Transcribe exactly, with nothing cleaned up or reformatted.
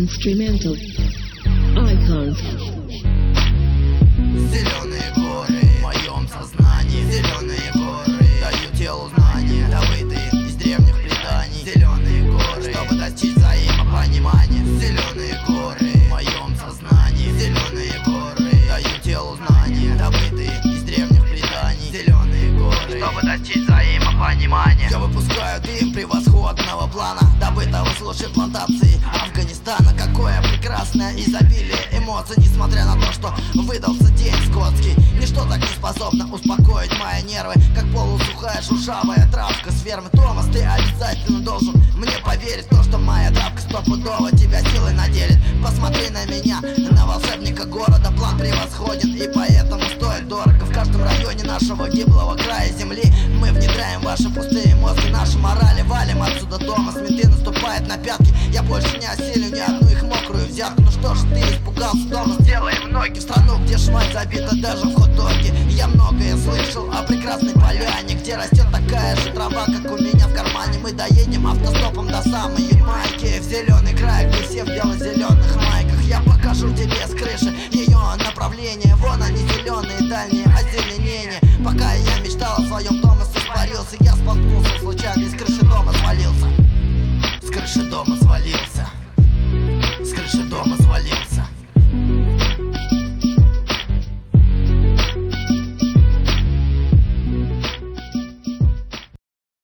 Instrumental Icons. Зеленые горы в моем сознании, зеленые горы дают телу знания, добытые из древних преданий. Зеленые горы, чтобы достичь взаимопонимания. Зеленые горы в моем сознании, зеленые горы дают телу знания, добытые из древних преданий. Зеленые горы, чтобы достичь взаимопонимания. Я выпускаю дым превосходного плана, добытого с лучшей плантации Афганистана. Какое прекрасное изобилие эмоций, несмотря на то, что выдался день скотский. Ничто так не способно успокоить мои нервы, как полусухая шуршавая травка с фермы. Томас, ты обязательно должен мне поверить в то, что моя травка стопудово тебя силой наделит. Посмотри на меня, на волшебника города. План превосходен и поэтому стоит дорого. В каждом районе нашего гиблого края земли мы внедряем ваши пустые мозги, наши морали. Валим отсюда, Томас, менты наступают на пятки. Я больше не осилю ни одну их мокрую взятку. Ну что ж, ты испугался, Томас, делаем ноги в страну, где шмаль забита даже в хот-доге. Я многое слышал о прекрасной поляне, где растет такая же трава, как у меня в кармане. Мы доедем автостопом до самой Ямайки, в зеленый край, где все в бело-зеленых майках. Я покажу тебе с крыши ее направление. Вон они, зеленые дальние озеленения. Пока я мечтал о своем, Томас испарился. Я споткнулся случайно и с крыши дома свалился. С крыши дома свалился. С крыши дома свалился.